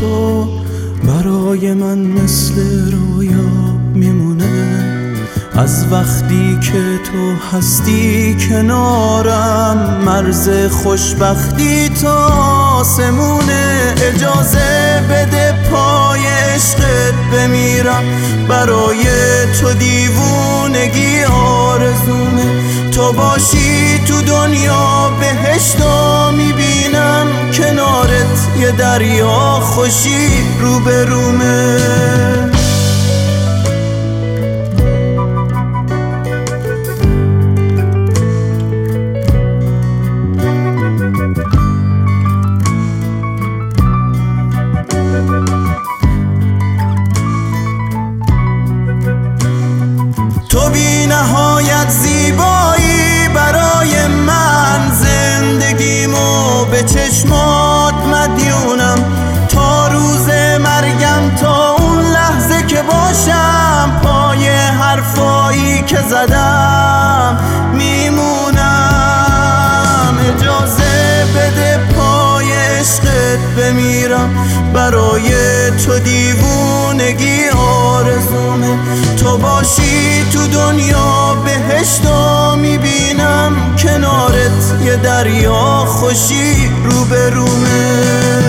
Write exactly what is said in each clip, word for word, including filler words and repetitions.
تو برای من مثل رویا میمونه. از وقتی که تو هستی کنارم مرز خوشبختی تا آسمونه. اجازه بده پای عشقت بمیرم، برای تو دیوونگی آرزومه. تو باشی تو دنیا بهشتو میبینم، کنارت یه دریا خوشی روبرومه. تو بی نهایت زیبایی برای من، زندگیمو به چشمات مدیونم. تا روز مرگم، تا اون لحظه که باشم پای حرفایی که زدم میمونم. اجازه بده پای عشقت بمیرم، برای تو دیوونگی آرزومه. تو باشی تو دنیا بهشتو میبینم، کنارت یه دریا خوشی روبرومه.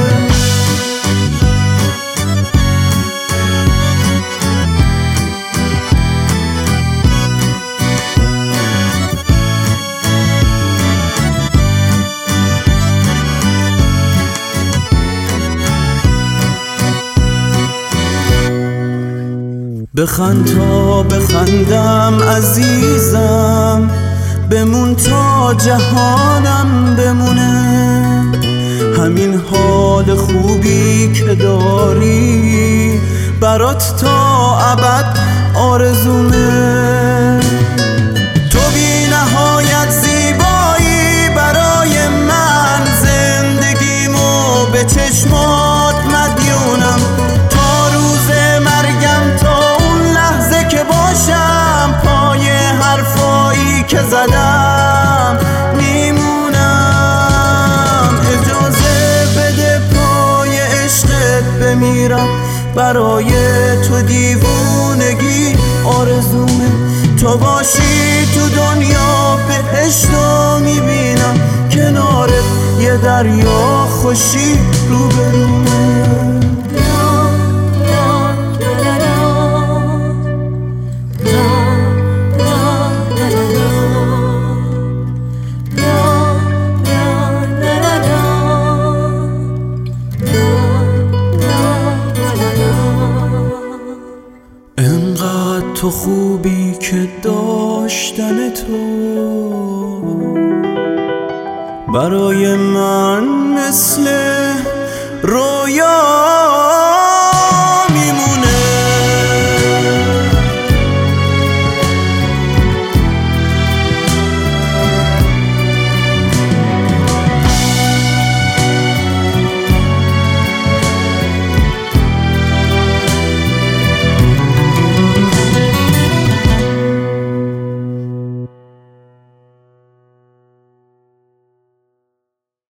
بخند تا بخندم عزیزم، بمون تا جهانم بمونه. همین حال خوبی که داری برات تا ابد آرزومه. تو بی نهایت زیبایی برای من، زندگیمو به چشمات مدیونم. تا روز مرگم، تا باشم پای حرفایی که زدم میمونم. اجازه بده پای عشقت بمیرم، برای تو دیوونگی آرزومه. تو باشی تو دنیا بهشتو میبینم، کنارت یه دریا خوشی روبرومه. انقدر تو خوبی که داشتن تو برای من مثل رویا